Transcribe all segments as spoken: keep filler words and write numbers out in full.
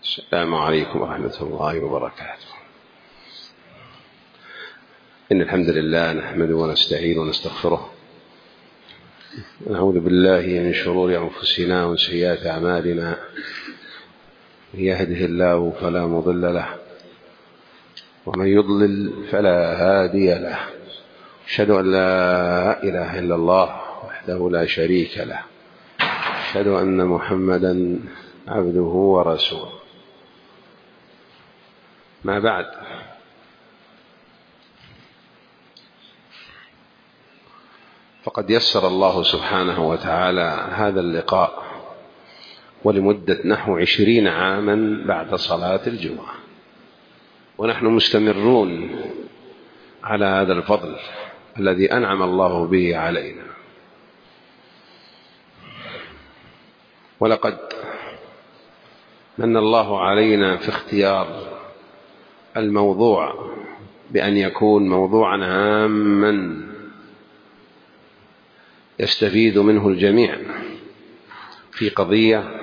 السلام عليكم ورحمة الله وبركاته. إن الحمد لله نحمده ونستعين ونستغفره ونعوذ بالله من شرور أنفسنا ومن سيئات أعمالنا. من يهده الله فلا مضل له ومن يضلل فلا هادي له. أشهد أن لا إله إلا الله وحده لا شريك له. أشهد أن محمدا عبده ورسوله. ما بعد، فقد يسر الله سبحانه وتعالى هذا اللقاء ولمدة نحو عشرين عاما بعد صلاة الجمعة، ونحن مستمرون على هذا الفضل الذي أنعم الله به علينا. ولقد من الله علينا في اختيار الموضوع بأن يكون موضوعا عاما يستفيد منه الجميع في قضية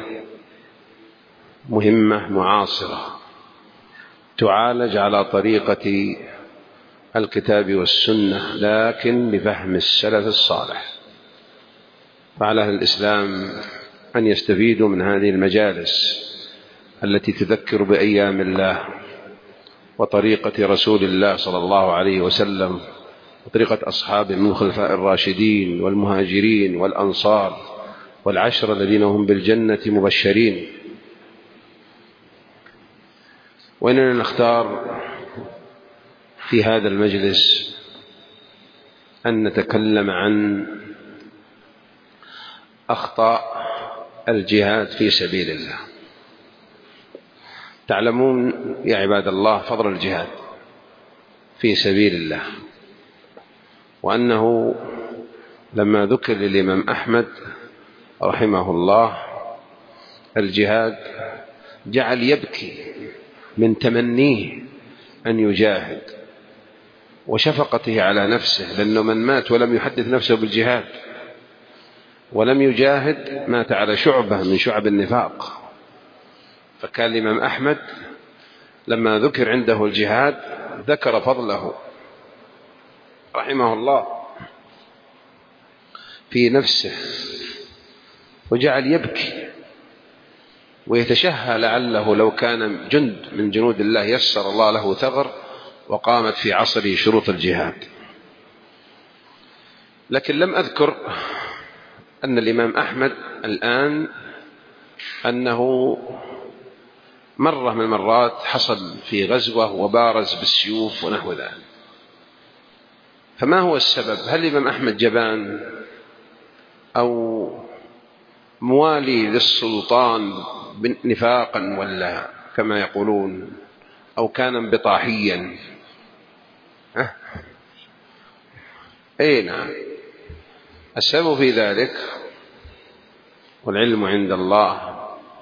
مهمة معاصرة تعالج على طريقة الكتاب والسنة، لكن بفهم السلف الصالح. فعلى أهل الإسلام أن يستفيدوا من هذه المجالس التي تذكر بأيام الله وطريقة رسول الله صلى الله عليه وسلم وطريقة أصحابه من الخلفاء الراشدين والمهاجرين والأنصار والعشرة الذين هم بالجنة مبشرين. وإننا نختار في هذا المجلس أن نتكلم عن أخطاء الجهاد في سبيل الله. تعلمون يا عباد الله فضل الجهاد في سبيل الله، وأنه لما ذكر للإمام أحمد رحمه الله الجهاد جعل يبكي من تمنيه أن يجاهد وشفقته على نفسه، لأنه من مات ولم يحدث نفسه بالجهاد ولم يجاهد مات على شعبة من شعب النفاق. فكان الإمام أحمد لما ذكر عنده الجهاد ذكر فضله رحمه الله في نفسه، وجعل يبكي ويتشهى لعله لو كان جند من جنود الله يسر الله له ثغر وقامت في عصره شروط الجهاد. لكن لم أذكر أن الإمام أحمد الآن أنه مرة من المرات حصل في غزوة وبارز بالسيوف ونحو ذلك. فما هو السبب؟ هل الإمام أحمد جبان أو موالي للسلطان نفاقا ولا كما يقولون، أو كان انبطاحيا؟ أه؟ أي نعم، السبب في ذلك والعلم عند الله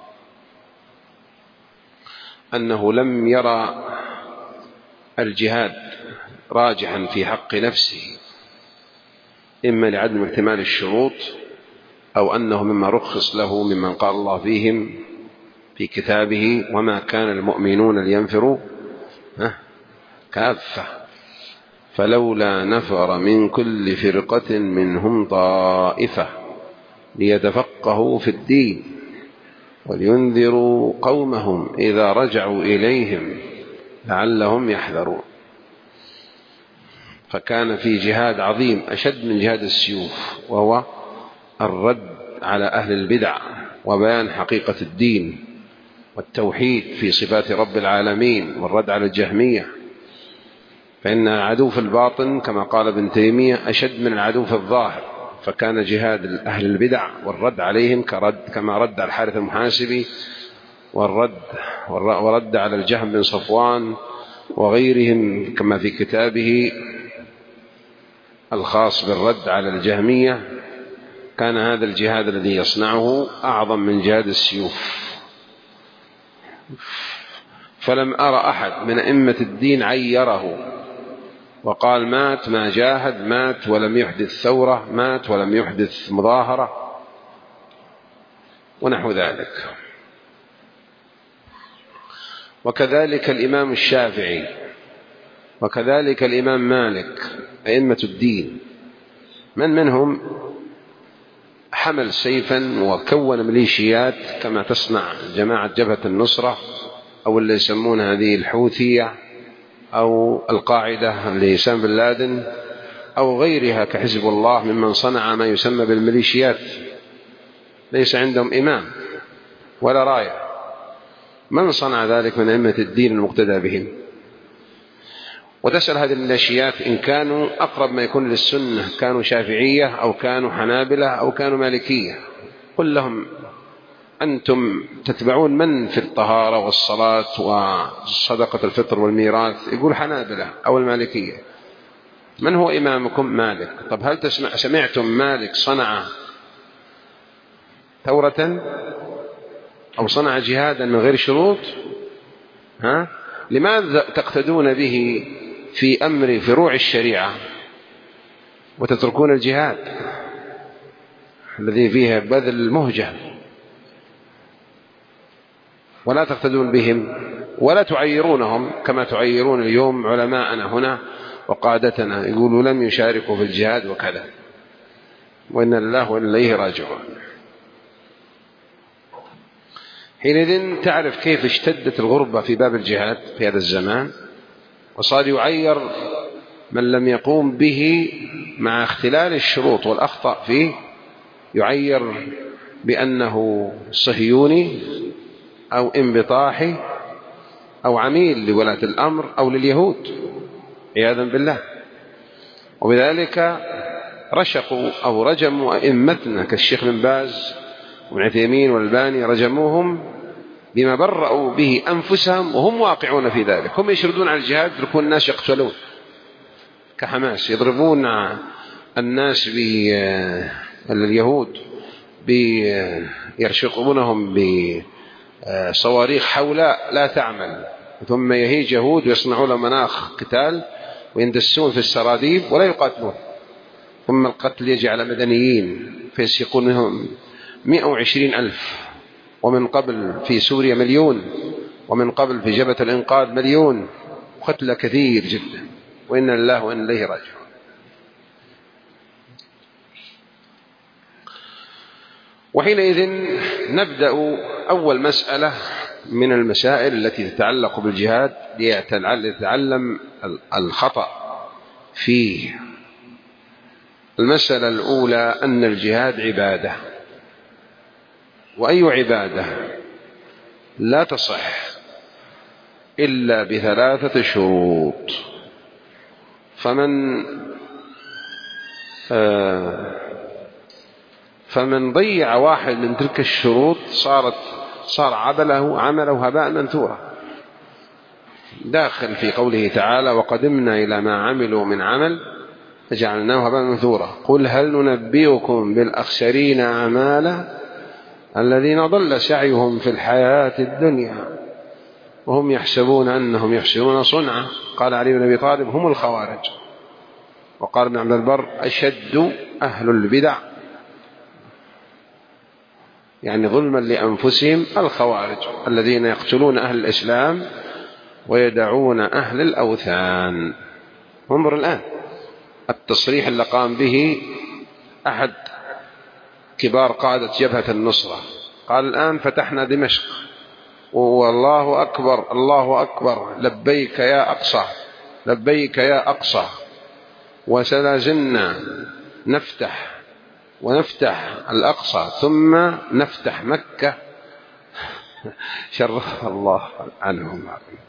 أنه لم يرى الجهاد راجحا في حق نفسه، إما لعدم اكتمال الشروط أو أنه مما رخص له ممن قال الله فيهم في كتابه وما كان المؤمنون لينفروا كافة فلولا نفر من كل فرقة منهم طائفة ليتفقهوا في الدين ولينذروا قومهم إذا رجعوا إليهم لعلهم يحذرون. فكان في جهاد عظيم أشد من جهاد السيوف، وهو الرد على أهل البدع وبيان حقيقة الدين والتوحيد في صفات رب العالمين، والرد على الجهمية، فإن العدو في الباطن كما قال ابن تيمية أشد من العدو في الظاهر. فكان جهاد أهل البدع والرد عليهم كرد كما رد على الحارث المحاسبي والرد ورد على الجهم بن صفوان وغيرهم كما في كتابه الخاص بالرد على الجهمية. كان هذا الجهاد الذي يصنعه أعظم من جهاد السيوف. فلم أرى أحد من أئمة الدين عيره وقال مات ما جاهد، مات ولم يحدث ثورة، مات ولم يحدث مظاهرة ونحو ذلك. وكذلك الإمام الشافعي، وكذلك الإمام مالك، أئمة الدين. من منهم حمل سيفا وكون ميليشيات كما تصنع جماعة جبهة النصرة، أو اللي يسمونها هذه الحوثية، أو القاعدة لأسامة بن لادن، أو غيرها كحزب الله، ممن صنع ما يسمى بالميليشيات. ليس عندهم إمام ولا راية. من صنع ذلك من أئمة الدين المقتدى بهم؟ وتسأل هذه الميليشيات إن كانوا أقرب ما يكون للسنة كانوا شافعية أو كانوا حنابلة أو كانوا مالكية. قل لهم أنتم تتبعون من في الطهارة والصلاة وصدقة الفطر والميراث؟ يقول حنابلة أو المالكية. من هو إمامكم؟ مالك. طب هل تسمع سمعتم مالك صنع ثورة أو صنع جهادا من غير شروط؟ ها؟ لماذا تقتدون به في أمر فروع الشريعة وتتركون الجهاد الذي فيه بذل المهجة؟ ولا تقتدون بهم ولا تعيرونهم كما تعيرون اليوم علماءنا هنا وقادتنا، يقولوا لم يشاركوا في الجهاد وكذا، وإن الله وإليه راجعون. حينئذ تعرف كيف اشتدت الغربة في باب الجهاد في هذا الزمان، وصار يعير من لم يقوم به مع اختلال الشروط والأخطاء فيه، يعير بأنه صهيوني أو انبطاحي أو عميل لولاة الأمر أو لليهود عياذا بالله. وبذلك رشقوا أو رجموا أئمتنا كالشيخ بن باز وابن عثيمين والباني، رجموهم بما برأوا به أنفسهم وهم واقعون في ذلك. هم يشردون على الجهاد، يتركون الناس يقتلون كحماس، يضربون الناس باليهود، يرشقونهم بصواريخ حولاء لا تعمل، ثم يهيج يهود ويصنعون مناخ قتال ويندسون في السراديب ولا يقاتلون، ثم القتل يجي على مدنيين فيسيقون منهم مئة وعشرين ألف، ومن قبل في سوريا مليون، ومن قبل في جبهة الإنقاذ مليون، قتل كثير جدا، وإن الله وإن إليه راجعون. وحينئذ نبدأ أول مسألة من المسائل التي تتعلق بالجهاد ليتعلم الخطأ فيه. المسألة الأولى أن الجهاد عبادة، وأي عبادة لا تصح إلا بثلاثة شروط. فمن آه فمن ضيع واحد من تلك الشروط صارت صار عمله عمله هباء منثورا، داخل في قوله تعالى: وقدمنا إلى ما عملوا من عمل فجعلناه هباء منثورا. قل هل ننبئكم بالأخسرين أعمالا الذين ضل سعيهم في الحياة الدنيا وهم يحسبون أنهم يحسنون صنعا. قال علي بن أبي طالب: هم الخوارج. وقال ابن عبد البر: أشد أهل البدع يعني ظلما لأنفسهم الخوارج الذين يقتلون أهل الإسلام ويدعون أهل الأوثان. انظر الآن التصريح اللي قام به أحد كبار قادة جبهة النصرة، قال: الآن فتحنا دمشق والله أكبر الله أكبر، لبيك يا أقصى لبيك يا أقصى، وسلازلنا نفتح ونفتح الأقصى ثم نفتح مكة شرف الله عنهم.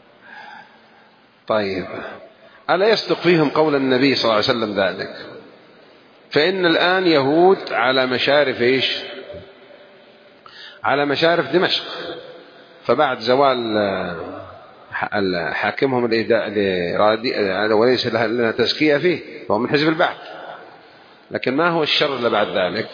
طيب، ألا يصدق فيهم قول النبي صلى الله عليه وسلم ذلك؟ فإن الآن يهود على مشارف إيش؟ على مشارف دمشق. فبعد زوال حاكمهم الإرادي وليس لنا تزكية فيه، فهو من حزب البعث، لكن ما هو الشر اللي بعد ذلك؟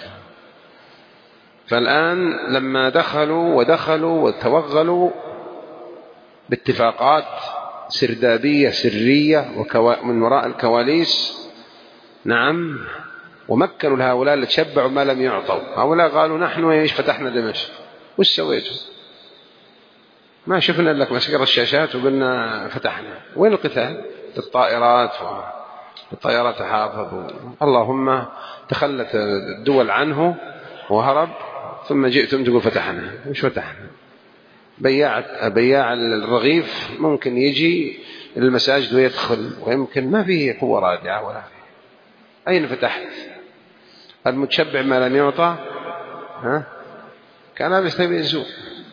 فالآن لما دخلوا ودخلوا وتوغلوا باتفاقات سردابية سرية من وراء الكواليس، نعم، ومكنوا لهؤلاء اللي تشبعوا ما لم يعطوا. هؤلاء قالوا: نحن ايش فتحنا دمشق، وش سويتوا؟ ما شفنا لك مسكر الشاشات وقلنا فتحنا. وين القتال؟ الطائرات والطائرات تحافظ، اللهم تخلت الدول عنه وهرب، ثم جئتم تقول فتحنا. مش فتحنا. بياع بياع الرغيف ممكن يجي للمساجد ويدخل، ويمكن ما فيه قوة رادعة ولا فيه. أين فتحت؟ المتشبع ما لم يعطى ها كان يستبيع السوء.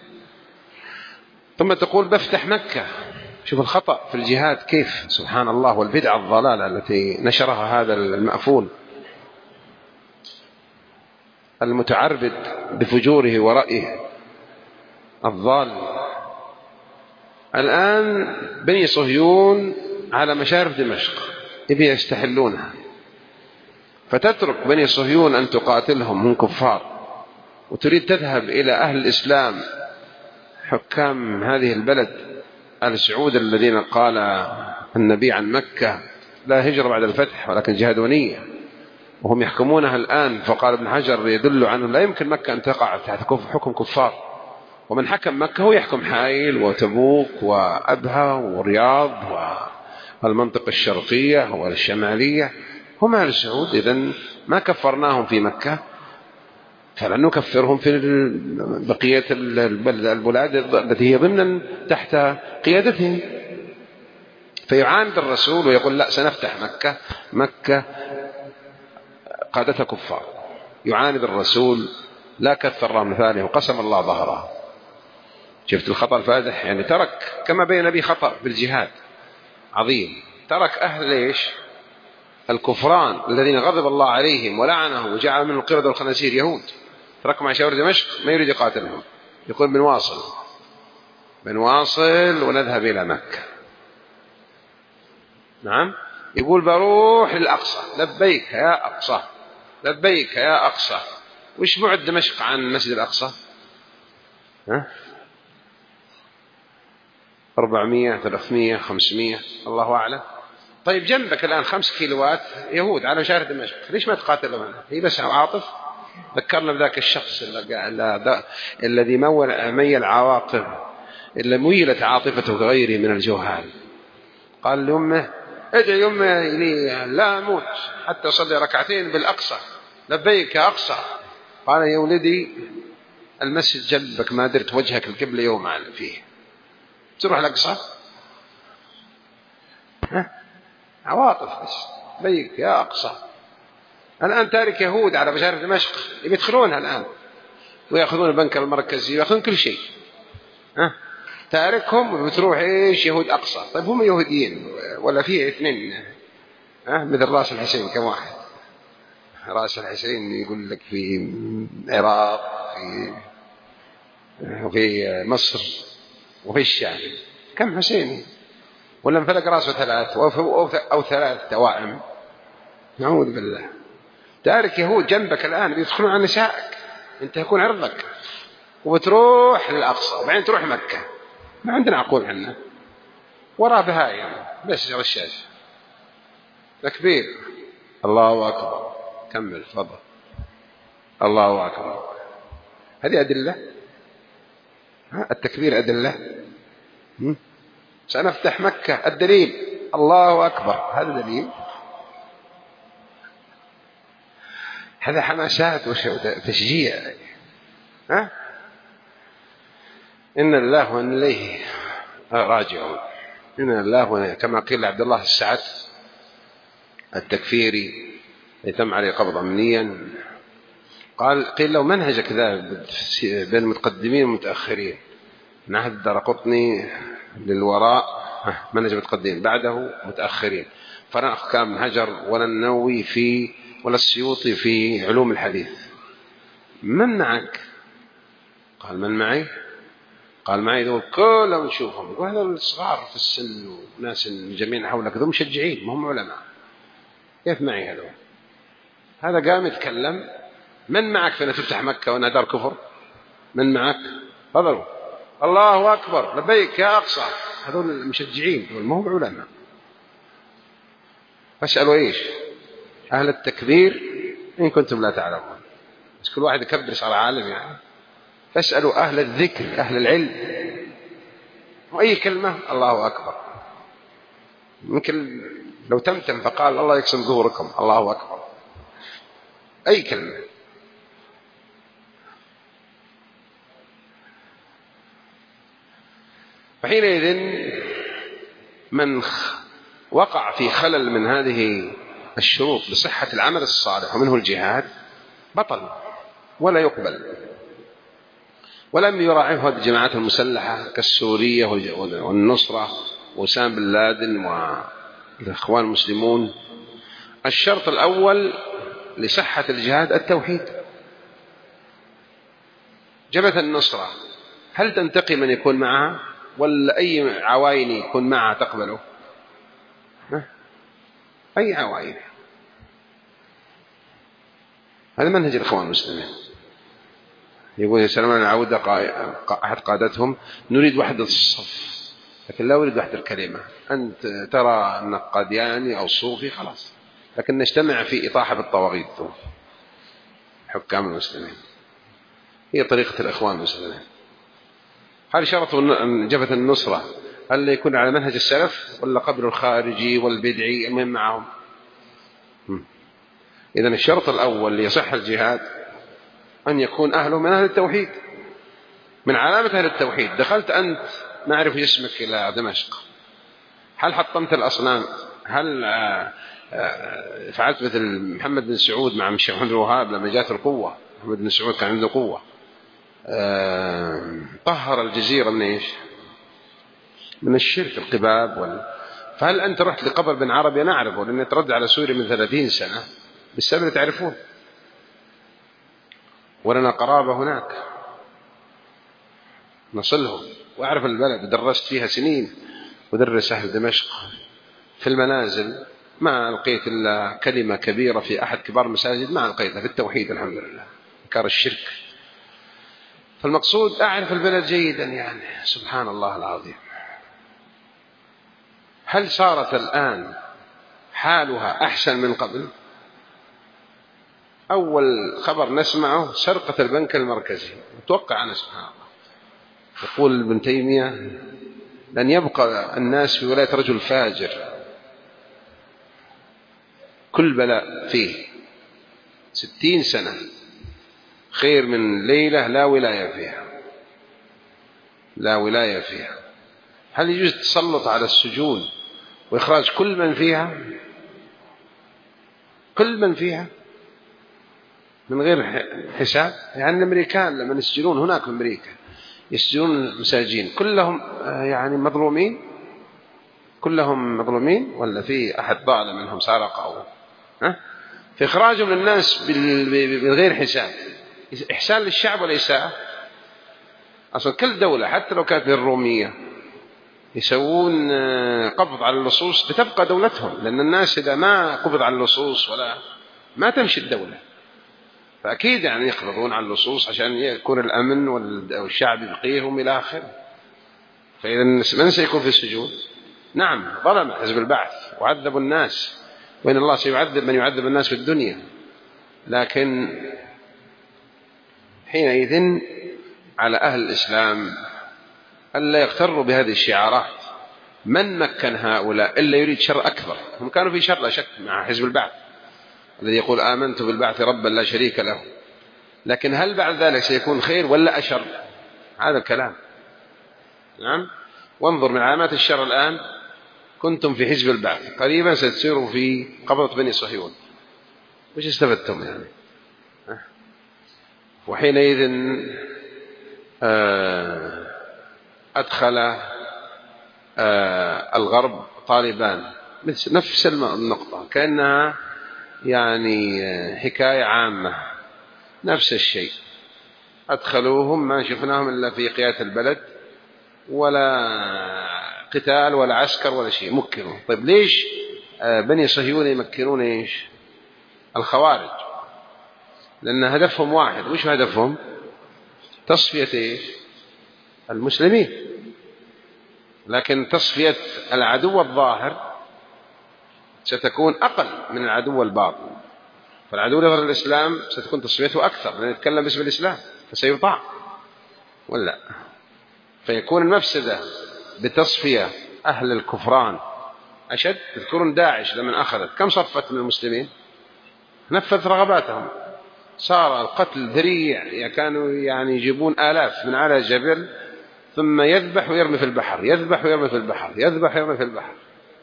ثم تقول بفتح مكة. شوف الخطأ في الجهاد كيف، سبحان الله، والبدعة الضلالة التي نشرها هذا المأفون المتعربد بفجوره ورأيه الضال. الآن بني صهيون على مشارف دمشق يبي يستحلونها، فتترك بني صهيون أن تقاتلهم من كفار، وتريد تذهب إلى أهل الإسلام حكام هذه البلد آل سعود الذين قال النبي عن مكة لا هجرة بعد الفتح ولكن جهاد ونية، وهم يحكمونها الآن. فقال ابن حجر يدل عنه لا يمكن مكة أن تقع تحت حكم كفار، ومن حكم مكة هو يحكم حائل وتبوك وأبها ورياض والمنطقة الشرقية والشمالية، هم آل سعود. إذن ما كفرناهم في مكة فلن نكفرهم في بقية البلاد التي هي ضمن تحت قيادتهم. فيعاند الرسول ويقول لا سنفتح مكة، مكة قادتها كفار. يعاند الرسول لا كثر مثاله وقسم الله ظهره. شفت الخطأ الفادح؟ يعني ترك كما بين نبي خطأ بالجهاد عظيم، ترك أهل ليش الكفران الذين غضب الله عليهم ولعنهم وجعل من القردة والخنازير يهود، ترك مع شاور دمشق ما يريد يقاتلهم، يقول بنواصل بنواصل ونذهب إلى مكة. نعم، يقول بروح للأقصى، لبيك يا أقصى لبيك يا أقصى. وش بعد دمشق عن مسجد الأقصى؟ ها؟ أربعمية ثلاثمية خمسمية الله أعلم. طيب جنبك الآن خمس كيلوات يهود على شارع دمشق، ليش ما تقاتلهم؟ هي بس عاطف. ذكرنا بذاك الشخص الذي مول ميل عواقب، اللي ميلت عاطفته غيره من الجهال. قال لأمه ادعي أمه لي لا أموت حتى أصلي ركعتين بالأقصى، لبيك يا أقصى. قال يا ولدي المسجد جنبك، ما درت وجهك القبلة يوم فيه تروح الأقصى؟ ها؟ عواطف بس. لبيك يا أقصى. الآن تارك يهود على مشارف دمشق يدخلونها الآن ويأخذون البنك المركزي ويأخذون كل شيء. ها؟ تاركهم وبتروح إيش يهود أقصى. طيب هم يهوديين ولا فيه اثنين؟ ها؟ مثل راس الحسين كم واحد؟ راس الحسين يقول لك في العراق في وفي مصر وفي الشام، كم حسين؟ ولا انفلق راسه ثلاث أو ثلاث توائم؟ نعوذ بالله. تارك يهود جنبك الآن بيدخلون على نسائك، انت يكون عرضك، وبتروح للأقصى وبعدين تروح مكة. ما عندنا عقول عنا، وراء بهايم بس رشاش. تكبير الله أكبر. كمل تفضل. الله أكبر. هذه أدلة، التكبير أدلة. سنفتح مكة، الدليل الله أكبر، هذا دليل. هذا حماسات وتشجيع. ها؟ إن الله وإن إليه راجعون. إن الله وإن، كما قيل لعبد الله السعد التكفيري يتم عليه قبض أمنيا، قال قيل له منهجك ذا بين المتقدمين والمتأخرين، نهج الدرقطني للوراء منهج المتقدمين، بعده متأخرين، فنأخذ كام حجر ولا النووي في ولا السيوطي في علوم الحديث. من معك؟ قال من معي؟ قال معي ذول كلهم نشوفهم. وهذا الصغار في السن وناس جميعا حولك ذو مشجعين، ما هم علماء. كيف معي هذول؟ هذا قام يتكلم. من معك فينا تفتح مكة وأنا دار كفر؟ من معك؟ فضلوا الله أكبر لبيك يا أقصى. هذول المشجعين دول ما هم علماء. فاسألوا إيش؟ أهل التكبير إن كنتم لا تعلمون. بس كل واحد يكبر صار عالم يعني. فاسألوا أهل الذكر أهل العلم وأي كلمة الله أكبر. ممكن لو تمتم فقال الله يقسم ظهوركم الله أكبر، أي كلمة. فحينئذ من وقع في خلل من هذه الشروط لصحة العمل الصالح ومنه الجهاد بطل ولا يقبل. ولم يراعيه الجماعات المسلحة كالسورية والنصرة وأسامة بن لادن والإخوان المسلمون. الشرط الأول لصحة الجهاد التوحيد. جبهة النصرة هل تنتقي من يكون معها ولا أي عواين يكون معها تقبله؟ أي عواين. هذا منهج الإخوان المسلمين. يقول يسلمون العودة أحد قادتهم نريد وحدة الصف لكن لا أريد وحدة الكلمة. أنت ترى أنك قادياني أو صوفي خلاص، لكن نجتمع في إطاحة بالطواغيت حكام المسلمين. هي طريقة الإخوان المسلمين. هل شرط جبهة النصرة هل يكون على منهج السلف ولا قبل الخارجي والبدعي المهم معهم؟ إذن الشرط الأول ليصح الجهاد أن يكون أهله من أهل التوحيد. من علامة أهل التوحيد دخلت أنت نعرف اسمك إلى دمشق، هل حطمت الأصنام؟ هل فعلت مثل محمد بن سعود مع الشيخ محمد الوهاب لما جاءت القوة؟ محمد بن سعود كان عنده قوة، طهر الجزيرة من إيش؟ من الشرك القباب وال... فهل أنت رحت لقبر بن عربي؟ نعرفه لأنه ترد على سوريا من ثلاثين سنة بالسبب اللي تعرفون، ولنا قرابة هناك نصلهم وأعرف البلد درست فيها سنين ودرس أهل دمشق في المنازل. ما ألقيت إلا كلمة كبيرة في أحد كبار المساجد ما ألقيتها في التوحيد الحمد لله، إنكار الشرك. فالمقصود أعرف البلد جيدا يعني سبحان الله العظيم. هل صارت الآن حالها أحسن من قبل؟ أول خبر نسمعه سرقة البنك المركزي. أتوقع أنا سبحان الله يقول ابن تيمية لن يبقى الناس في ولاية رجل فاجر كل بلاء فيه ستين سنة خير من ليلة لا ولاية فيها لا ولاية فيها. هل يجوز التسلط على السجون وإخراج كل من فيها كل من فيها من غير حساب؟ يعني الأمريكان لما يسجنون هناك في أمريكا يسجنون المساجين كلهم يعني مظلومين كلهم مظلومين ولا في أحد ظالم منهم سرق أو ها؟ في إخراجهم للناس بالغير حساب إحسان للشعب ولا إساءة؟ أصلا كل دولة حتى لو كانت الرومية يسوون قبض على اللصوص بتبقى دولتهم، لأن الناس إذا ما قبض على اللصوص ولا ما تمشي الدولة. فأكيد يعني يقبضون على اللصوص عشان يكون الأمن والشعب يبقيهم إلى آخره. فإذا من سيكون في السجون؟ نعم ظلم حزب البعث وعذبوا الناس، وإن الله سيعذب من يعذب الناس في الدنيا. لكن حينئذ على أهل الإسلام ألا يغتروا بهذه الشعارات. من مكن هؤلاء إلا يريد شر أكبر. هم كانوا في شر لا شك مع حزب البعث الذي يقول آمنت بالبعث ربا لا شريك له، لكن هل بعد ذلك سيكون خير ولا أشر؟ هذا الكلام. نعم. وانظر من علامات الشر الآن كنتم في حزب البعث قريبا ستصيروا في قبضة بني صهيون، وش استفدتم يعني؟ وحينئذ أدخل الغرب طالبان نفس النقطة كأنها يعني حكاية عامة نفس الشيء. أدخلوهم ما شفناهم إلا في قيادة البلد ولا قتال ولا عسكر ولا شيء مكنوا. طيب ليش بني صهيون يمكنون إيش؟ الخوارج، لأن هدفهم واحد. وش هدفهم؟ تصفية إيش؟ المسلمين. لكن تصفية العدو الظاهر ستكون أقل من العدو الباطن. فالعدو لغير الإسلام ستكون تصفيته أكثر لأن يتكلم باسم الإسلام فسيطاع ولا، فيكون المفسدة بتصفية أهل الكفران أشد. تذكرون داعش لما أخذت كم صفت من المسلمين؟ نفذت رغباتهم، صار القتل ذريع، كانوا يعني يجيبون آلاف من على جبل ثم يذبح ويرمي في البحر، يذبح ويرمي في البحر، يذبح ويرمي في البحر.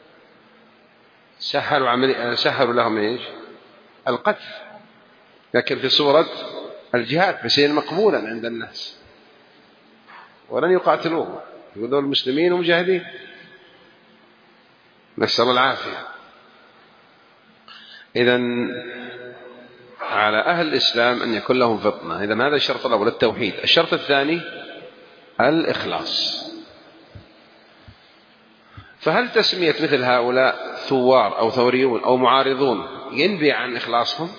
سهلوا عملي... سهلوا لهم ايش؟ القتل، لكن في صورة الجهاد بشيء مقبولا عند الناس، ولن يقاتلوه، يقولون المسلمين ومجاهدين، نسأل الله العافية. إذن على أهل الإسلام أن يكون لهم فطنة. إذن هذا الشرط الأول التوحيد. الشرط الثاني الإخلاص. فهل تسمية مثل هؤلاء ثوار أو ثوريون أو معارضون ينبي عن إخلاصهم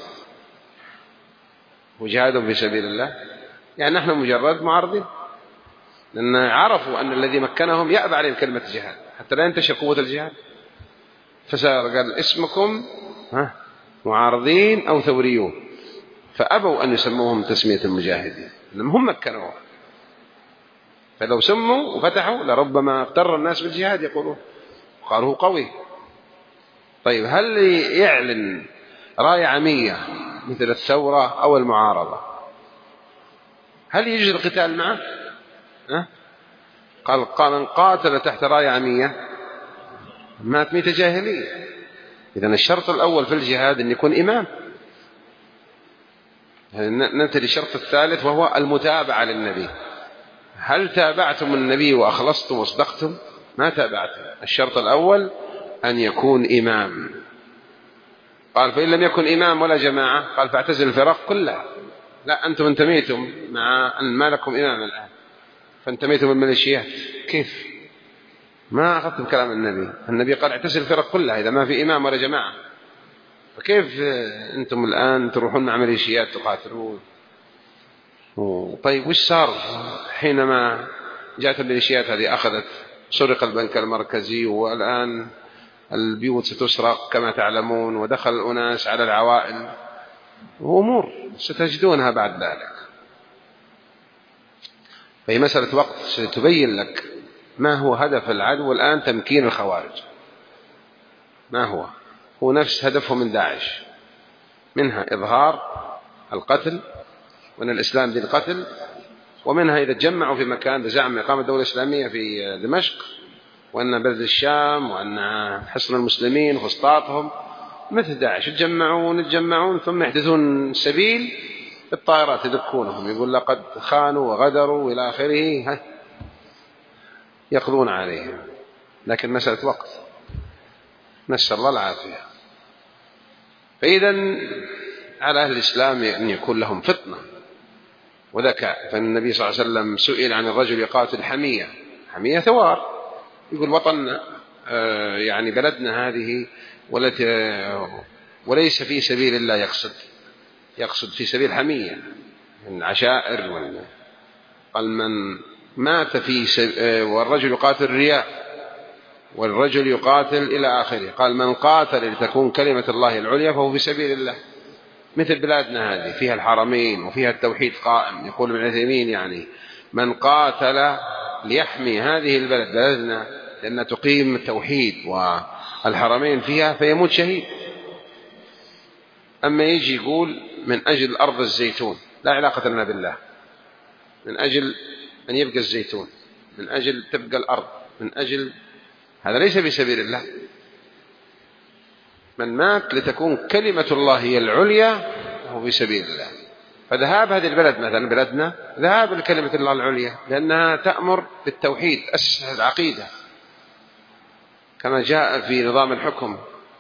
وجهادهم في سبيل الله؟ يعني نحن مجرد معارضين، لأن عرفوا أن الذي مكنهم يأبى عليهم كلمة الجهاد حتى لا ينتشر قوة الجهاد، فسار قال اسمكم ها معارضين أو ثوريون، فأبوا أن يسموهم تسمية المجاهدين لأنهم هم مكنوهم. فلو سموا وفتحوا لربما اغتر الناس بالجهاد يقولون، قالوا هو قوي. طيب هل يعلن راية عامية مثل الثورة أو المعارضة هل يجوز القتال معه؟ أه؟ قال قال من قاتل تحت راية عامية مات ميتة جاهلية. إذن الشرط الأول في الجهاد أن يكون إمام. ننتهي للشرط الثالث وهو المتابعة للنبي. هل تابعتم النبي وأخلصتم واصدقتم؟ ما تابعتم. الشرط الأول أن يكون إمام. قال فإن لم يكن إمام ولا جماعة قال فاعتزل الفرق كلها. لا أنتم انتميتم مع أن ما لكم إمام الآن فانتميتم الميليشيات، كيف؟ ما أخذتم كلام النبي. النبي قال اعتزل الفرق كلها إذا ما في إمام ولا جماعة، فكيف أنتم الآن تروحون مع ميليشيات تقاتلون؟ طيب وش صار حينما جاءت الميليشيات هذه أخذت سرق البنك المركزي، والآن البيوت ستسرق كما تعلمون، ودخل الأناس على العوائل، وأمور ستجدونها بعد ذلك. فهي مسألة وقت ستبين لك ما هو هدف العدو الآن. تمكين الخوارج ما هو هو نفس هدفه من داعش، منها إظهار القتل وأن الإسلام دين قتل، ومنها إذا تجمعوا في مكان بزعم إقامة دولة إسلامية في دمشق وأن بلد الشام وأن حصن المسلمين وفسطاطهم مثل داعش، يتجمعون يتجمعون ثم يحدثون سبيل الطائرات يدكونهم، يقول لقد خانوا وغدروا وإلى آخره، يقضون عليهم. لكن مسألة وقت، نسأل الله العافية. فإذا على أهل الإسلام أن يكون لهم فطنة وذكاء. فالنبي صلى الله عليه وسلم سئل عن الرجل يقاتل حمية، حمية ثوار، يقول وطننا يعني بلدنا هذه وليس في سبيل الله، يقصد يقصد في سبيل حمية من عشائر. قال من مات في سبيل، والرجل يقاتل الرياء، والرجل يقاتل إلى آخره. قال من قاتل لتكون كلمة الله العليا فهو في سبيل الله. مثل بلادنا هذه فيها الحرمين وفيها التوحيد قائم، يقول ابن عثيمين يعني من قاتل ليحمي هذه البلد بلدنا لأن تقيم التوحيد والحرمين فيها فيموت شهيد. أما يجي يقول من أجل أرض الزيتون، لا علاقة لنا بالله، من أجل أن يبقى الزيتون، من أجل تبقى الأرض، من أجل هذا ليس في سبيل الله. من مات لتكون كلمة الله هي العليا هو في سبيل الله. فذهاب هذه البلد مثلا بلدنا ذهاب لكلمة الله العليا، لأنها تأمر بالتوحيد، أسس العقيدة كما جاء في نظام الحكم،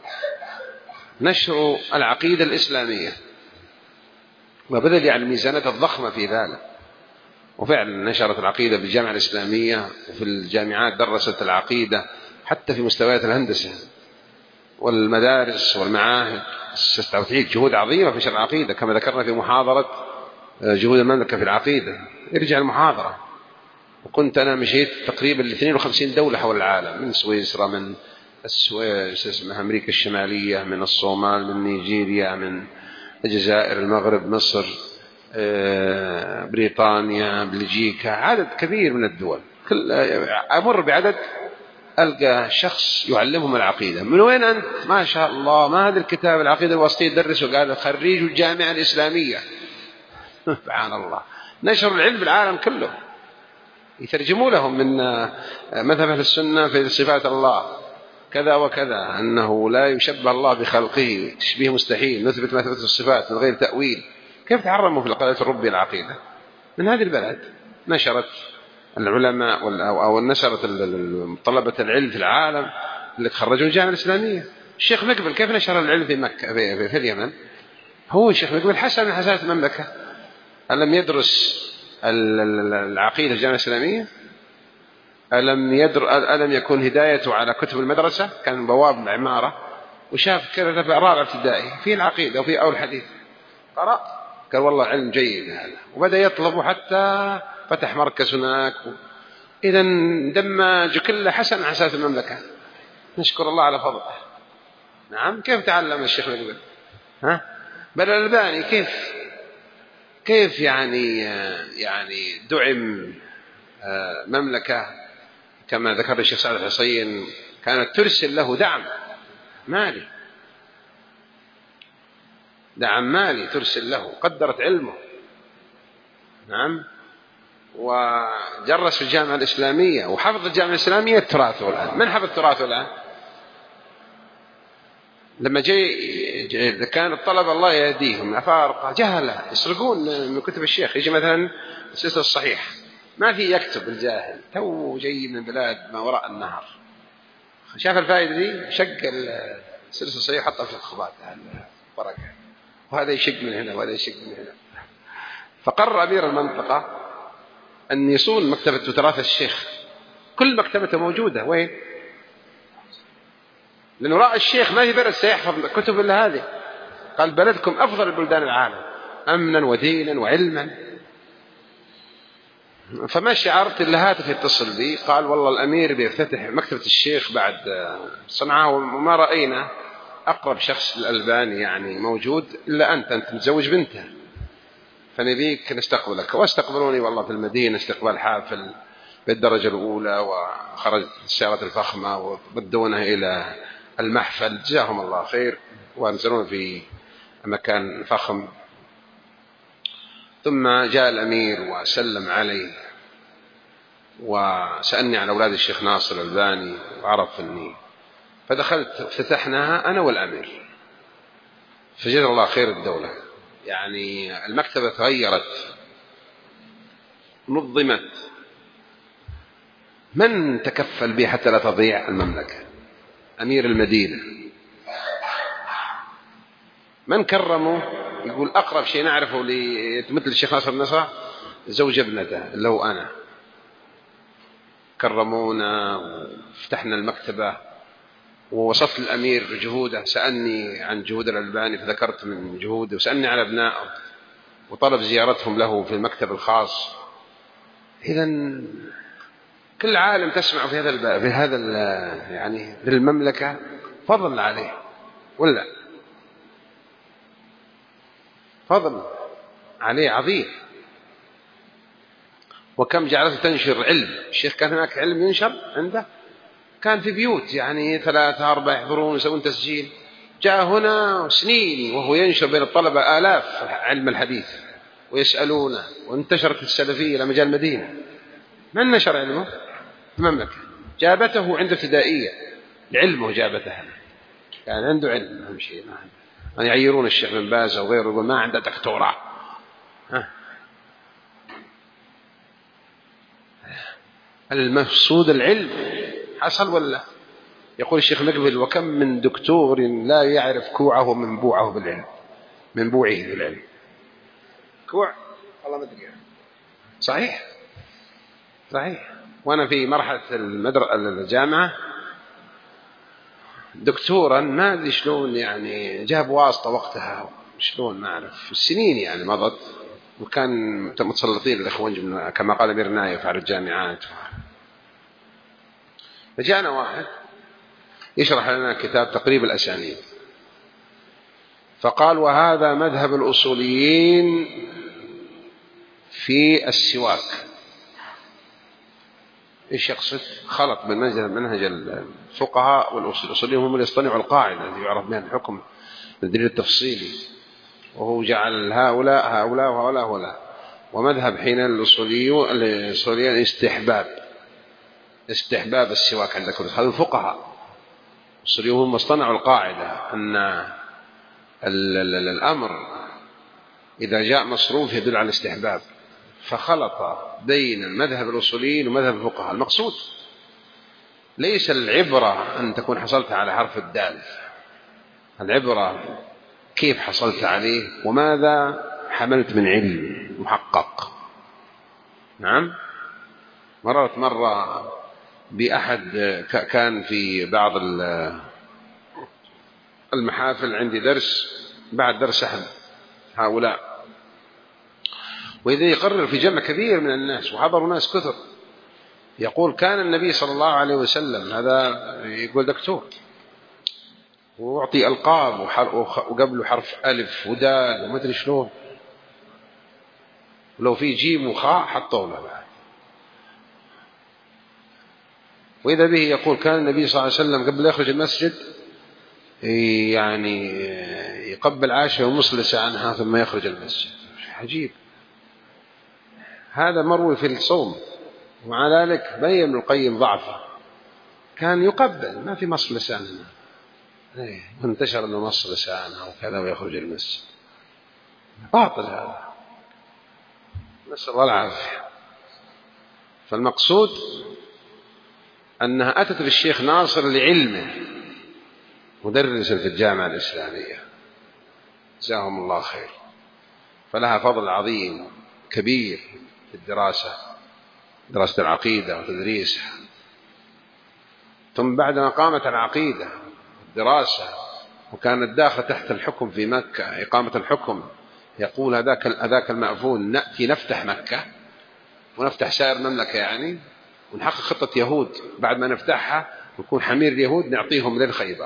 نشر العقيدة الإسلامية، وبذل يعني الميزانات الضخمة في ذلك. وفعلا نشرت العقيدة بالجامعة الإسلامية، وفي الجامعات درست العقيدة حتى في مستويات الهندسة والمدارس والمعاهد. استعطيت جهود عظيمة في نشر العقيدة كما ذكرنا في محاضرة جهود المملكة في العقيدة. ارجع المحاضرة، وكنت أنا مشيت تقريبا ل اثنين وخمسين دولة حول العالم، من سويسرا، من السويس اسمها أمريكا الشمالية، من الصومال، من نيجيريا، من الجزائر، المغرب، مصر، بريطانيا، بلجيكا، عدد كبير من الدول كل أمر بعدد ألقى شخص يعلمهم العقيدة. من وين أنت؟ ما شاء الله، ما هذا الكتاب العقيدة الوسطية يدرس، وقال خريج الجامعة الإسلامية. سبحان الله، نشر العلم في العالم كله، يترجموا لهم من مذهب أهل السنة في صفات الله كذا وكذا، أنه لا يشبه الله بخلقه، تشبيه مستحيل، نثبت ما ثبت الصفات من غير تأويل. كيف تعرموا في القضايا الربي العقيدة؟ من هذه البلد نشرت العلماء أو نشرت طلبة العلم في العالم اللي تخرجوا الجامعة الإسلامية. الشيخ مقبل كيف نشر العلم في مكة في, في اليمن؟ هو الشيخ مقبل حسن من حسنات المملكة، ألم يدرس العقيدة في الجامعة الإسلامية؟ ألم, يدر... ألم يكون هدايته على كتب المدرسة؟ كان بواب العمارة وشاف كذا في رابع ابتدائي في العقيدة وفي أول حديث، قرأ قال والله علم جيد هذا، وبدأ يطلب حتى فتح مركز هناك. إذا دمج كل حسن حسنات المملكة، نشكر الله على فضله. نعم، كيف تعلم الشيخ مقبل؟ ها بل الألباني كيف كيف يعني يعني دعم مملكة كما ذكر الشيخ سعد الحصين، كانت ترسل له دعم مالي، دعم مالي ترسل له، قدرت علمه. نعم، وجرس في الجامعة الإسلامية وحفظ الجامعة الإسلامية تراثه الآن. من حفظ تراثه الآن؟ لما جاي كان الطلبة الله يهديهم أفارقة جهلة يسرقون من كتب الشيخ. يجي مثلا السلسلة الصحيح ما في يكتب الجاهل، تو جاي من بلاد ما وراء النهر، شاف الفائدة دي شق السلسلة الصحيح حطها في الخبات الورقة، وهذا يشق من هنا وهذا يشق من هنا. فقرر أمير المنطقة أن يصون مكتبة تراث الشيخ، كل مكتبته موجودة. وين؟ لأنه رأى الشيخ ما في بلد سيحفظ كتب إلا هذه. قال بلدكم أفضل البلدان العالم أمنا ودينا وعلما. فما شعرت إلا هاتف يتصل بي قال والله الأمير بيفتتح مكتبة الشيخ بعد صنعاء، وما رأينا أقرب شخص للألباني يعني موجود إلا أنت، أنت متزوج بنته، فنبيك نستقبلك. واستقبلوني والله في المدينة استقبال حافل بالدرجة الأولى، وخرجت السيارة الفخمة وبدونا إلى المحفل، جزاهم الله خير، وانزلون في مكان فخم. ثم جاء الأمير وسلم علي وسألني عن أولاد الشيخ ناصر الألباني وعرف أني، فدخلت افتتحناها أنا والأمير، فجزا الله خير الدولة. يعني المكتبة تغيرت، نظمت. من تكفل به حتى لا تضيع المملكة؟ أمير المدينة. من كرمه؟ يقول أقرب شيء نعرفه مثل الشيخ ناصر النصر زوج ابنته اللي هو أنا، كرمونا وفتحنا المكتبة، ووصفت الأمير جهوده، سألني عن جهود الألباني فذكرت من جهوده، وسألني عن أبنائه وطلب زيارتهم له في المكتب الخاص. إذن كل عالم تسمع في هذا في هذا يعني للمملكة فضل عليه ولا فضل عليه عظيم. وكم جعلته تنشر علم. الشيخ كان هناك علم ينشر عنده، كان في بيوت يعني ثلاثة أربعة يحضرون ويسوون تسجيل. جاء هنا سنين وهو ينشر بين الطلبة آلاف علم الحديث ويسألونه، وانتشرت السلفية إلى مجال المدينة. من نشر علمه؟ المملكة. جابته عند ابتدائية لعلمه، جابته كان عنده علم. أهم شيء أن يعيرون الشيخ بن باز وغيره يقول ما عنده دكتوراه. المقصود العلم حصل ولا؟ يقول الشيخ مقبل وكم من دكتور لا يعرف كوعه ومنبوعه بالعلم، منبوعه بالعلم. كوع والله ما أدري. صحيح صحيح. وأنا في مرحلة المدرسة الجامعة دكتورا ما أدري شلون يعني جاب واسطة وقتها شلون ما أعرف، السنين يعني مضت، وكان متسلطين الإخوان كما قال أمير نايف على الجامعات. فجاءنا واحد يشرح لنا كتاب تقريب الأسانيد، فقال وهذا مذهب الأصوليين في السواك. إيش يقصد؟ خلط بين منهج الفقهاء والأصوليين، هم اللي يصطنعوا القاعدة التي يعرف بها الحكم الدليل التفصيلي، وهو جعل هؤلاء هؤلاء وهؤلاء هؤلاء. ومذهب حين الأصوليين استحباب استحباب السواك عند كل. هذا الفقهاء الأصوليين هم اصطنعوا القاعدة أن الأمر إذا جاء مصروف يدل على الاستحباب، فخلط بين المذهب الأصوليين ومذهب الفقهاء. المقصود ليس العبرة أن تكون حصلت على حرف الدال، العبرة كيف حصلت عليه وماذا حملت من علم محقق. نعم. مررت مرة بأحد كان في بعض المحافل عندي درس، بعد درس أحد هؤلاء، وإذا يقرر في جمع كبير من الناس وحضروا ناس كثر، يقول كان النبي صلى الله عليه وسلم، هذا يقول دكتور وأعطي ألقاب وقبله حرف ألف ودال وما أدري شلون، ولو في جيم وخاء حطوا له بعد. وإذا به يقول كان النبي صلى الله عليه وسلم قبل يخرج المسجد يعني يقبل عائشة ومصلسة عنها ثم يخرج المسجد. عجيب. هذا مروي في الصوم، ومع ذلك بين ابن القيم ضعفه، كان يقبل ما في مصلسة عنها، وانتشر أنه مصلسة عنها وكذا ويخرج المسجد. باطل هذا، نسأل الله العافية. فالمقصود أنها أتت بالشيخ ناصر لعلمه، مدرسا في الجامعة الإسلامية، جزاهم الله خير، فلها فضل عظيم كبير في الدراسة، دراسة العقيدة وتدريسها. ثم بعدما قامت العقيدة الدراسة وكانت داخلة تحت الحكم في مكة، إقامة الحكم، يقول هذاك هذاك المأفون نأتي نفتح مكة ونفتح سائر المملكة يعني، ونحقق خطة يهود، بعد ما نفتحها ونكون حمير اليهود نعطيهم للخيبر.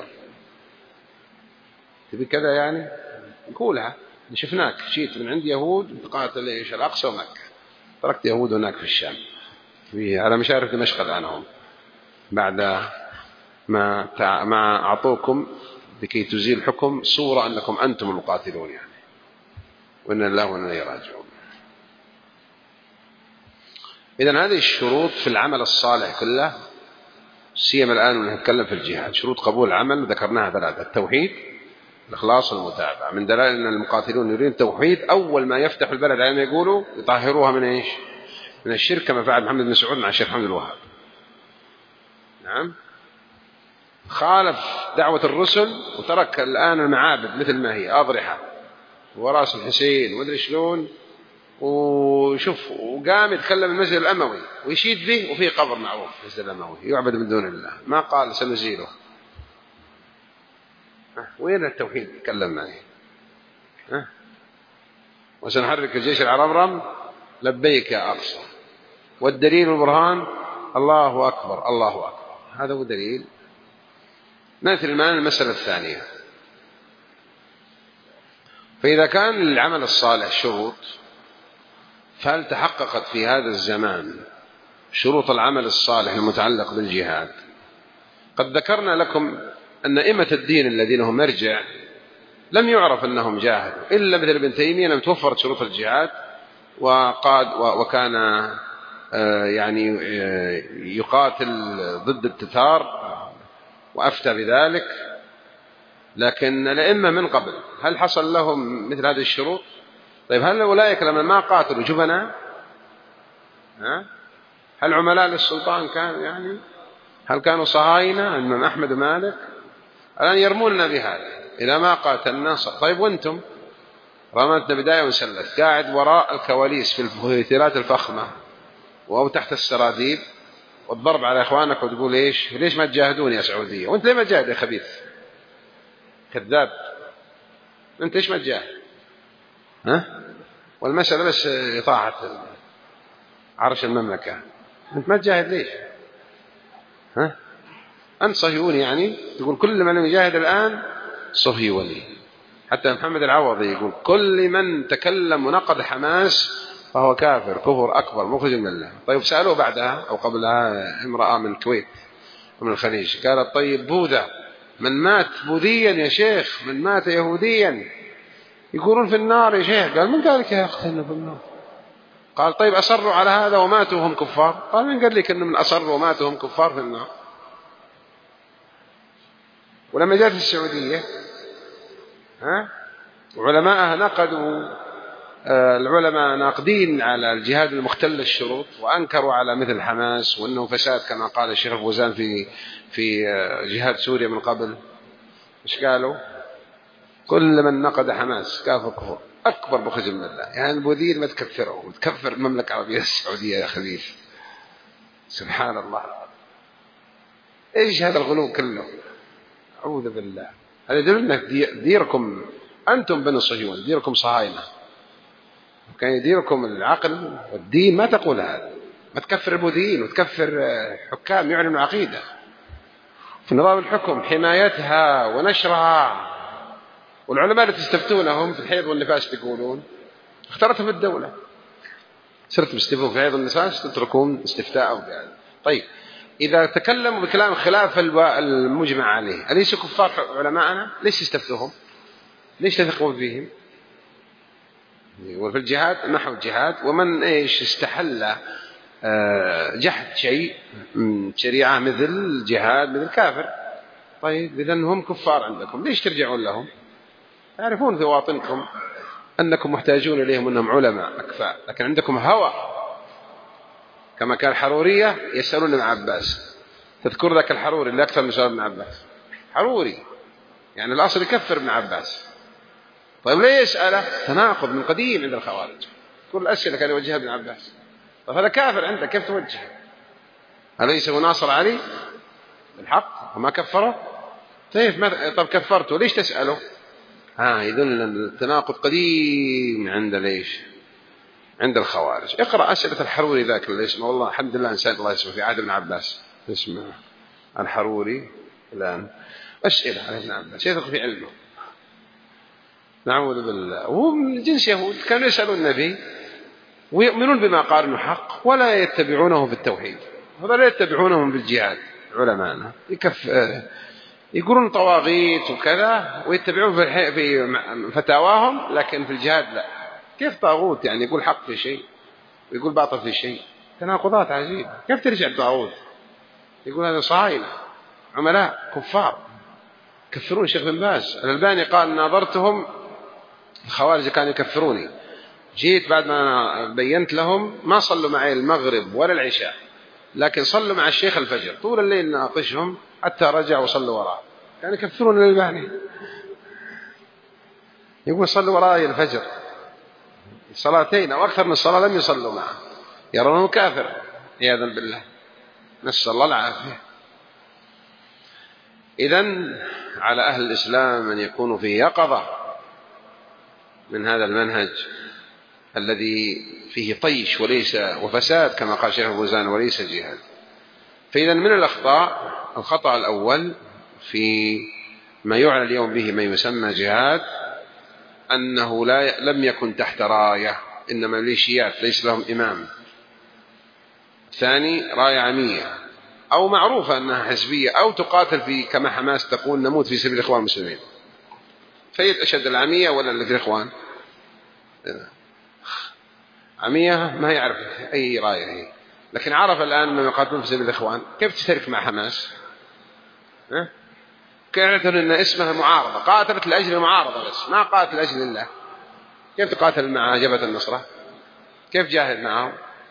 تبي كذا يعني نقولها، شفناك شيت من عند يهود تقاتل إيش الأقصى ومكة، تركت يهود هناك في الشام على مشارف دمشق الآن هم، بعد ما ما أعطوكم لكي تزيل الحكم صورة أنكم أنتم المقاتلون يعني، وإن الله وإنا إليه راجعون. إذن هذه الشروط في العمل الصالح كله، سيما الآن ونتكلم في الجهاد، شروط قبول العمل ذكرناها ثلاثة: التوحيد، الإخلاص، والمتابعة. من دلائل أن المقاتلون يريدون التوحيد، أول ما يفتح البلد على ما يقولوا يطهروها من إيش؟ من الشرك، كما فعل محمد بن سعود مع الشيخ محمد الوهاب. نعم. خالف دعوة الرسل وترك الآن المعابد مثل ما هي، أضرحة وراس الحسين ومدري شلون، وشوف وقام يتكلم المسجد الأموي ويشيد به، وفيه قبر معروف المسجد الأموي يعبد من دون الله، ما قال سنزيله. وين التوحيد؟ تكلم معي. ها؟ وسنحرك الجيش العرمرم لبيك يا أقصى، والدليل والبرهان الله أكبر الله أكبر. هذا هو دليل. نأتي الآن المسألة الثانية. فإذا كان للعمل الصالح شروط، فهل تحققت في هذا الزمان شروط العمل الصالح المتعلق بالجهاد؟ قد ذكرنا لكم أن أئمة الدين الذين هم مرجع لم يعرف أنهم جاهدوا إلا مثل ابن تيمية، لم توفرت شروط الجهاد وقاد وكان يعني يقاتل ضد التتار وأفتى بذلك. لكن الأئمة من قبل هل حصل لهم مثل هذه الشروط؟ طيب هل أولئك لما ما قاتلوا جبنا؟ ها؟ هل عملاء للسلطان كانوا يعني؟ هل كانوا صهاينة الإمام أحمد ومالك؟ الآن يرموننا بهذا إذا ما قاتلنا. طيب وانتم رمتنا بداية وسلت، قاعد وراء الكواليس في الهوتيلات الفخمة أو تحت السراديب والضرب على إخوانك، وتقول إيش ليش ما تجاهدون يا سعودية؟ وانت ليه ما تجاهد يا خبيث كذاب؟ انت ليش ما تجاهد؟ ها؟ والمسألة بس إطاعة عرش المملكة، انت ما تجاهد ليش؟ ها؟ أنت صهيوني يعني تقول كل من يجاهد الآن صهيوني. حتى محمد العوضي يقول كل من تكلم ونقد حماس فهو كافر كفر أكبر مخرج من الله. طيب سألوه بعدها أو قبلها امرأة من الكويت ومن الخليج قالت طيب بوذا من مات بوذيا يا شيخ من مات يهوديا يقولون في النار يا شيخ. قال من قال لك يا أختي إنه في النار؟ قال طيب أصروا على هذا وماتوا وهم كفار؟ قال من قال لك إنه من أصروا وماتوا وهم كفار في النار؟ ولما جاءت السعودية ها علماءها نقدوا العلماء ناقدين على الجهاد المختل الشروط وأنكروا على مثل حماس وأنه فساد كما قال الشيخ الفوزان في في جهاد سوريا من قبل. إيش قالوا؟ كل من نقد حماس كافر كفر أكبر بخزي من الله. يعني البوذيين ما تكفروا وتكفر المملكة العربية السعودية يا خبيث. سبحان الله. إيش هذا الغلو كله؟ أعوذ بالله. هذا يدلنا ديركم أنتم بني الصهيون ديركم صهاينة كان يديركم العقل والدين. ما تقول هذا. ما تكفر البوذيين وتكفر حكام يعلنوا عقيدة في نظام الحكم حمايتها ونشرها. والعلماء اللي تستفتونهم في الحيض والنفاس تقولون اختارتهم الدولة. صرتم تستفتون في الحيض والنفاس تتركون استفتاءهم بهذا. طيب إذا تكلموا بكلام خلاف المجمع عليه أليسوا كفار علماءنا؟ ليش استفتوهم؟ ليش تثقوا فيهم؟ وفي الجهاد نحو الجهاد ومن إيش استحل جحد شيء من شريعة مثل الجهاد مثل كافر. طيب إذن هم كفار عندكم ليش ترجعون لهم؟ تعرفون في واطنكم أنكم محتاجون إليهم أنهم علماء أكفاء لكن عندكم هوى كما كان الحرورية يسألون ابن عباس. تذكر ذاك الحروري اللي أكثر من سؤال ابن عباس حروري يعني الأصل يكفر ابن عباس. طيب ليه يسأله؟ تناقض من قديم عند الخوارج. كل الأسئلة كان يوجهها ابن عباس. طيب هذا كافر عندك كيف توجهه؟ أليس هو ناصر علي الحق وما كفره؟ طيب, ما... طيب كفرته ليش تسأله؟ ها يدل أن التناقض قديم عند ليش عند الخوارج. اقرأ أسئلة الحروري ذاك اللي اسمه والله الحمد لله إنسان الله اسمه في عهد ابن عباس اسمه الحروري الآن أسئلة على ابن عباس يثق في علمه. نعوذ بالله. وهم من جنس يهود كانوا يسألون النبي ويؤمنون بما قال إنه حق ولا يتبعونه في التوحيد. هذا لا يتبعونهم في الجهاد. علماءنا يكف يقولون طواغيت وكذا ويتبعون في في فتاواهم لكن في الجهاد لا. كيف طاغوت يعني يقول حق في شيء ويقول باطل في شيء؟ تناقضات عجيبة. كيف ترجع الطاغوت يقول هذا صهاينة عملاء كفار كفرون الشيخ بن باز. الألباني قال ناظرتهم الخوارج كانوا يكفروني جيت بعد ما بينت لهم ما صلوا معي المغرب ولا العشاء لكن صلوا مع الشيخ الفجر طول الليل ناقشهم حتى رجعوا وصلوا وراء. كانوا يكفرون الألباني يقول صلوا وراء الفجر صلاتين أو أكثر من الصلاة لم يصلوا معه يرونه كافر عياذا بالله نسأل الله العافية. إذن على أهل الإسلام أن يكونوا في يقظة من هذا المنهج الذي فيه طيش وليس وفساد كما قال شيخ الفوزان وليس جهاد. فإذا من الأخطاء الخطأ الأول في ما يعنى اليوم به ما يسمى جهاد أنه لا لم يكن تحت راية إنما ميليشيات ليس لهم إمام. ثاني راية عامية أو معروفة أنها حزبية أو تقاتل في كما حماس تقول نموت في سبيل الإخوان المسلمين. فيد أشد العامية ولا اللي في الإخوان؟ عامية ما يعرف أي راية هي لكن عرف الآن أنهم يقاتلون في سبيل الإخوان. كيف تشترك مع حماس؟ ها؟ كانت أن اسمها معارضة قاتلت لأجل المعارضة بس ما قاتل لأجل الله. كيف تقاتل مع جبهة النصرة؟ كيف جاهد معهم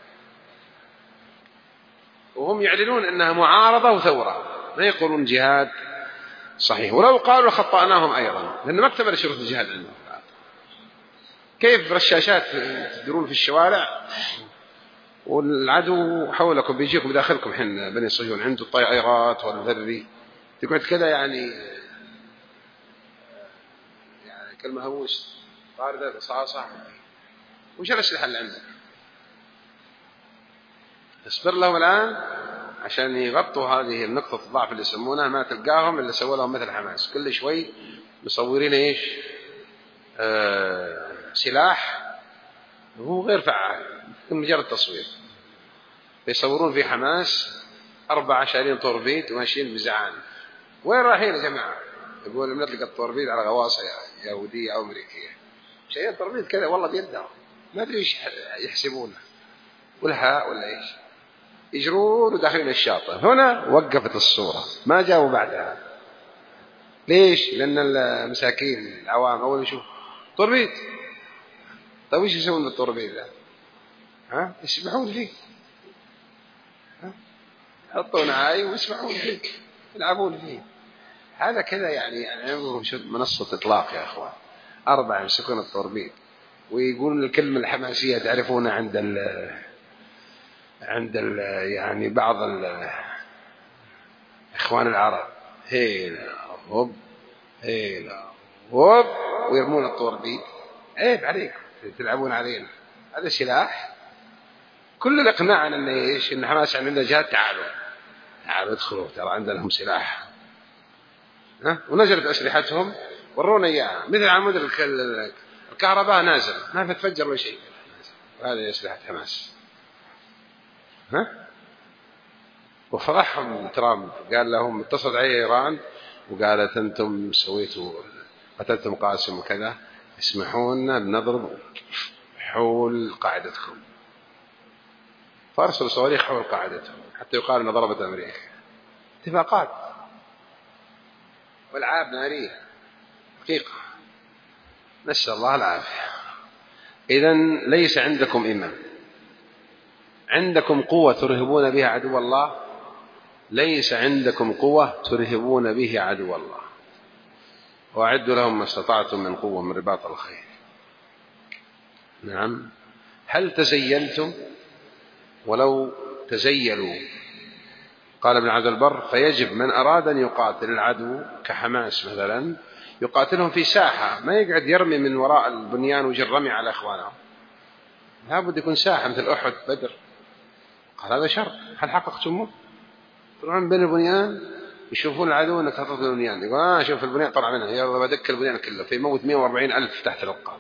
وهم يعلنون أنها معارضة وثورة ما يقولون جهاد صحيح؟ ولو قالوا خطأناهم أيضا لأن ما اكتمل شروط الجهاد عندهم. كيف رشاشات تدرون في الشوارع والعدو حولكم بيجيكم بداخلكم حين بني الصهيون عنده الطائرات والذري تقعد كذا يعني يعني كلمة هوش طاردة صاصة. وش الأسلحة اللي عندك؟ اصبر لهم الآن عشان يغطوا هذه النقطة الضعف اللي يسمونها. ما تلقاهم اللي سووا لهم مثل حماس كل شوي مصورين إيش آه سلاح هو غير فعال، مجرد تصوير. يصورون في حماس أربعة شايلين طوربيد وماشيين بزعان. وين رايحين يا جماعة؟ يقول بنطلق الطوربيد على غواصة يهودية أو أمريكية. شايلين طوربيد كذا والله بيدهم، ما أدري إيش يحسبونه، والهاء ولا إيش، يجرون وداخلين الشاطئ. هنا وقفت الصورة، ما جاءوا بعدها. ليش؟ لأن المساكين العوام أول يشوف طوربيد، طيب وش يسوون بالطوربيد ذا؟ ها؟ يسبحون فيه، يحطون عاي ويسبحون فيه، يلعبون فيه. هذا كذا يعني يعني منصة إطلاق يا أخوان. أربعة يمسكون الطوربيد ويقولون الكلمة الحماسية تعرفونها عند ال عند ال يعني بعض الإخوان العرب، هيلا هوب هيلا هوب، ويرمون الطوربيد. عيب عليكم تلعبون علينا، هذا سلاح. كل الإقناع أن إيش، إن حماس عندنا جهات، تعالوا تعالوا ادخلوا ترى عندنا سلاح. ها؟ ونزلت أسلحتهم ورونا إياها، مثل عمود الكهرباء نازل ما فتفجر ولا شيء. هذه أسلحة حماس. ها؟ وفضحهم ترامب، قال لهم اتصلت عليه إيران وقالت أنتم سويتوا قتلتم قاسم وكذا، اسمحوا لنا بنضرب حول قاعدتكم. فارسلوا صواريخ حول قاعدتهم حتى يقال أن ضربت أمريكا. اتفاقات والعاب نارية حقيقة، نسأل الله العافية. إذن ليس عندكم إيمان، عندكم قوة ترهبون بها عدو الله، ليس عندكم قوة ترهبون به عدو الله. وأعدوا لهم ما استطعتم من قوة من رباط الخيل. نعم. هل تزينتم؟ ولو تزيلوا، قال ابن عبد البر فيجب من أراد أن يقاتل العدو كحماس مثلا يقاتلهم في ساحة، ما يقعد يرمي من وراء البنيان ويجي الرمي على أخوانه. لابد يكون ساحة مثل أحد بدر. قال هذا شرط. هل حققتموه؟ طبعا بين البنيان يشوفون العدو أنك تطلق البنيان، يقول آه شوف البنيان طلع منها، يلا بدك البنيان كله، فيموت مئة وأربعين ألف تحت الرقاب.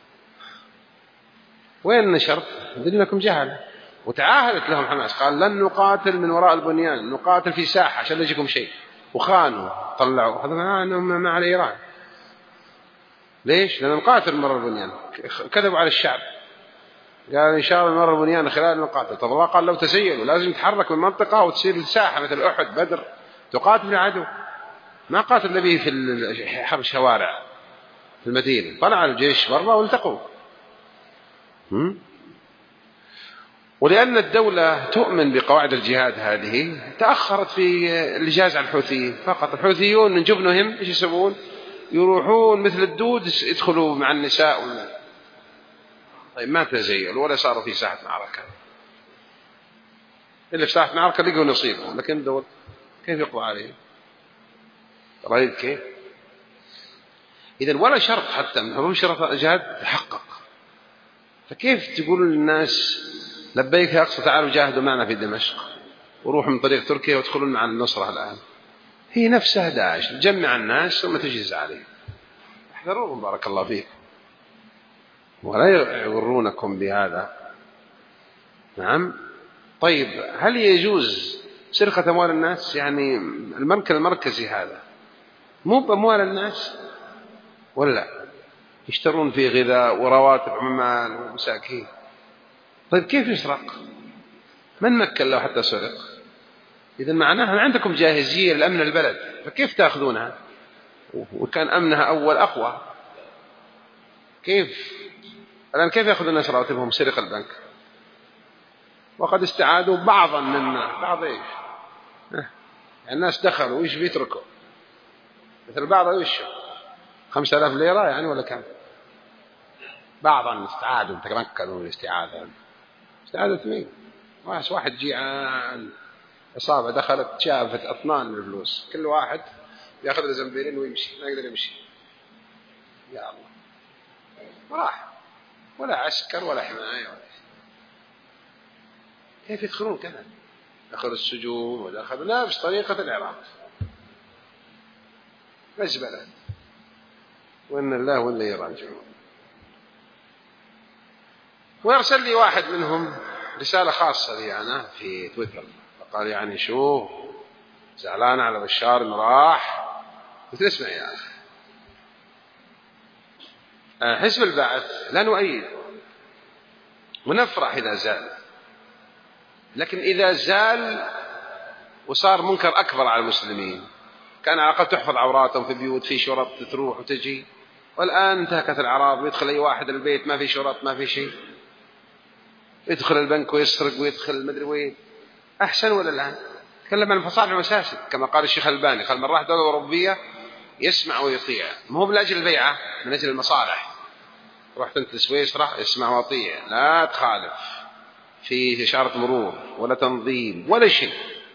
وين الشرط؟ لكم جهل. وتعاهدت لهم حماس، قال لن نقاتل من وراء البنيان، نقاتل في ساحة عشان يجيكم شيء. وخانوا طلعوا هذا ما مع إيران. ليش؟ لأن نقاتل من وراء البنيان. كذبوا على الشعب، قال إن شاء الله من وراء البنيان خلال نقاتل. طب الله قال لو تسيلوا لازم تحرك من منطقة وتصير ساحة مثل أحد بدر تقاتل العدو. ما قاتل النبي في حرب شوارع في المدينة، طلع الجيش برا والتقوا. ولأن الدولة تؤمن بقواعد الجهاد هذه تأخرت في الإجازة على الحوثيين فقط. الحوثيون من جبنهم إيش يسوون؟ يروحون مثل الدود يدخلوا مع النساء ولا. طيب ما تزيلوا ولا صاروا في ساحة معركة، اللي في ساحة معركة لقوا نصيبهم، لكن الدول كيف يقضى عليهم؟ رأيت كيف؟ إذن ولا شرط حتى من حروف شرط الجهاد تحقق. فكيف تقولوا للناس لبيك يا أقصى تعالوا جاهدوا معنا في دمشق وروحوا من طريق تركيا وادخلون مع النصرة الآن؟ هي نفسها داعش، تجمع الناس ثم تجهز عليهم. احذروهم بارك الله فيكم، ولا يغرونكم بهذا. نعم. طيب هل يجوز سرقة أموال الناس؟ يعني المركز المركزي هذا مو بأموال الناس ولا يشترون فيه غذاء ورواتب عمال ومساكين. طيب كيف يسرق؟ من مكن له حتى سرق؟ إذن معناها عندكم جاهزية لأمن البلد، فكيف تأخذونها؟ وكان أمنها أول أقوى. كيف الآن كيف يأخذ الناس رواتبهم؟ سرق البنك وقد استعادوا بعضا منا. بعض إيش؟ يعني الناس دخلوا وإيش بيتركوا مثل بعض إيش خمسة آلاف ليرة يعني ولا كم؟ بعضا استعادوا تمكنوا من الاستعادة. استعادة مين؟ واحد جيعان إصابة دخلت شافت أطنان من الفلوس، كل واحد يأخذ له زنبيلين ويمشي، ما يقدر يمشي. يا الله، وراح ولا عسكر ولا حماية ولا شيء. كيف يدخلون كذا؟ دخلوا السجون ودخلوا نفس طريقة العراق. مزبلة. وإن الله وإن إليه راجعون. ويرسل لي واحد منهم رسالة خاصة لي أنا في تويتر، فقال يعني شو زعلان على بشار إنه راح. قلت له اسمع يا أخي، حزب البعث لا نؤيد ونفرح إذا زال، لكن إذا زال وصار منكر أكبر على المسلمين، كان على الأقل تحفظ عوراتهم في بيوت في شرط تروح وتجي، والآن انتهكت الأعراض ويدخل أي واحد البيت ما في شرط ما في شيء، يدخل البنك ويسرق ويدخل مدري وين. أحسن ولا الآن؟ تكلم عن مصالح المساجد كما قال الشيخ الباني، قال من راح دولة أوروبية يسمع ويطيع، ما هو من أجل البيعة، من أجل المصالح. رحت أنت سويسرا يسمع ويطيع، لا تخالف في إشارة مرور ولا تنظيم ولا شيء.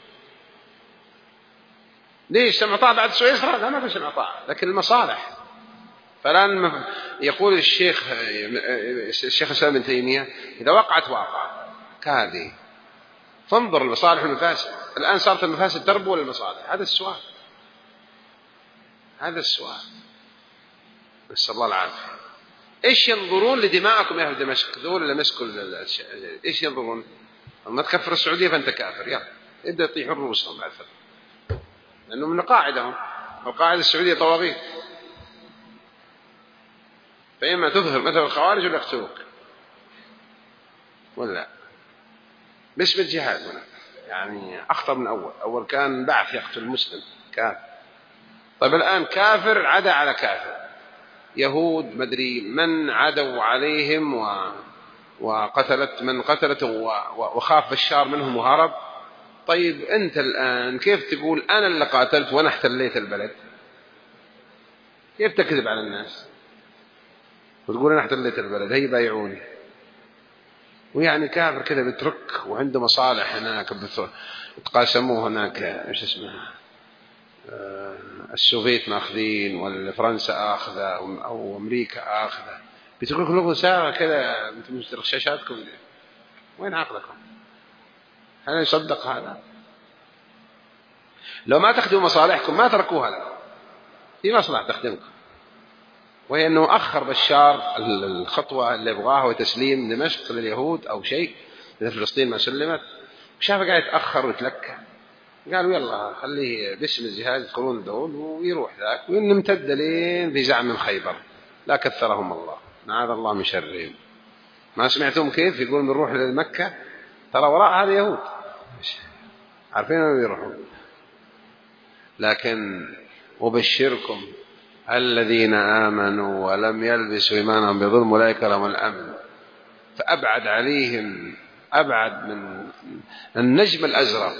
ليش سمع طاعة بعد سويسرا؟ لا ما في سمع طاعة، لكن المصالح. فالآن يقول الشيخ الشيخ الإسلام ابن تيمية إذا وقعت واقع كهذه، فانظر المصالح والمفاسد. الآن صارت المفاسد تربو ولا المصالح؟ هذا السؤال، هذا السؤال. نسأل الله العافية. إيش ينظرون لدماءكم يا أهل دمشق؟ ذول اللي مسكوا إيش ينظرون؟ ما تكفر السعودية فأنت كافر، يلا يبدأ يطيحون رؤوسهم بعد فترة، لأنه من قاعدهم، القاعدة السعودية طواغيت، فإما تظهر مثل الخوارج ولا يقتلوك ولا باسم الجهاد هنا. يعني أخطر من أول، أول كان بعث يقتل المسلم كافر، طيب الآن كافر عدا على كافر، يهود مدري من عدوا عليهم و... وقتلت من قتلته و... وخاف بشار منهم وهرب. طيب أنت الآن كيف تقول أنا اللي قاتلت وأنا احتليت البلد؟ كيف تكذب على الناس وتقول أنا احتليت البلد هي بايعوني؟ ويعني كافر كذا بيترك وعنده مصالح هناك بتقاسموه هناك، ايش اسمه، آه السوفيت ماخذين ولا فرنسا آخذة أو أمريكا آخذة، بتقول لكم ساعة كذا مثل رشاشاتكم، وين عقلكم؟ هل يصدق هذا؟ لو ما تخدموا مصالحكم ما تركوها لكم، في مصلحة تخدمكم، وهي أنه أخر بشار الخطوة اللي يبغاها وتسليم دمشق لليهود أو شيء، إذا فلسطين ما سلمت شافه قاعد يتأخر ويتلكى، قالوا يلا خليه باسم الجهاد يدخلون دول ويروح ذاك، ونمتد لين في زعم من خيبر، لا كثرهم الله، معاذ الله من شرهم. ما سمعتم كيف يقول بنروح لمكة؟ ترى وراء هذا يهود عارفين ما بيروحون. لكن وبشركم الذين آمنوا ولم يلبسوا إيمانهم بظلم أولئك لهم الأمن، فأبعد عليهم أبعد من النجم الأزرق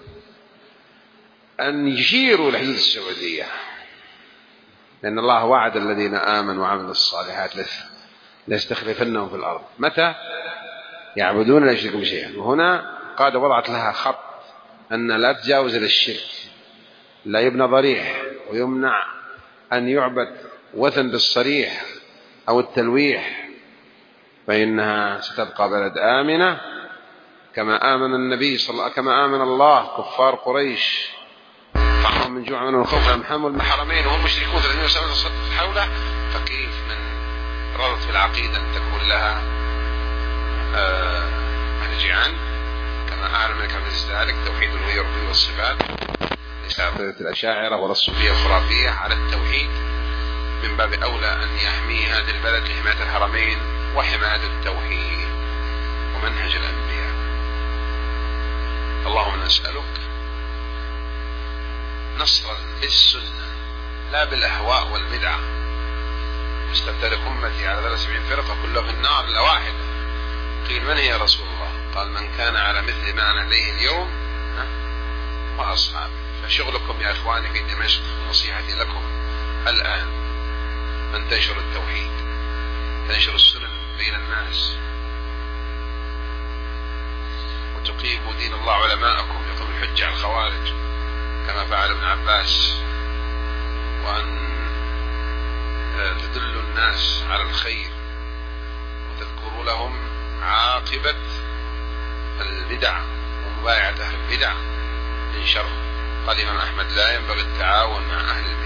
أن يشيروا لحدود السعودية، لأن الله وعد الذين آمنوا وعملوا الصالحات ليستخلفنهم في الأرض. متى؟ يعبدون لا يشركون شيئا. وهنا قاعدة وضعت لها خط أن لا تجاوز للشرك، لا يبنى ضريح، ويمنع أن يعبد وثن بالصريح أو التلويح، فإنها ستبقى بلد آمنة كما آمن النبي صلى الله عليه وسلم، كما آمن الله كفار قريش طعمهم من جوع من الخوف لم حموا المحرمين وهم مشركون ثلاثمائة وسبعين حوله. فكيف من رضت في العقيدة أن تكون لها مرجعا كما أعلم منك مثل ذلك توحيد الألوهية والصفات، ليس عقيدة الأشاعرة ولا الصوفية الخرافية على التوحيد، من باب أولى أن يحمي هذه البلد لحماية الحرمين وحماية التوحيد ومنهج الأنبياء. اللهم نسألك نصرا بالسنة لا بالأهواء والبدع. واستفترق أمتي على ثلاث وسبعين فرقة كلها في النار إلا واحدة. قيل من هي يا رسول الله؟ قال من كان على مثل ما أنا عليه اليوم وأصحابي. فشغلكم يا إخواني في دمشق، نصيحتي لكم الآن أن تنشر التوحيد، تنشر السنن بين الناس، وتقيموا دين الله علماءكم يقوم الحج على الخوارج كما فعل ابن عباس، وأن تدلوا الناس على الخير وتذكروا لهم عاقبة البدع ومبايعة أهل البدع من شر. قال الإمام أحمد لا ينبغي التعاون مع أهل البدع.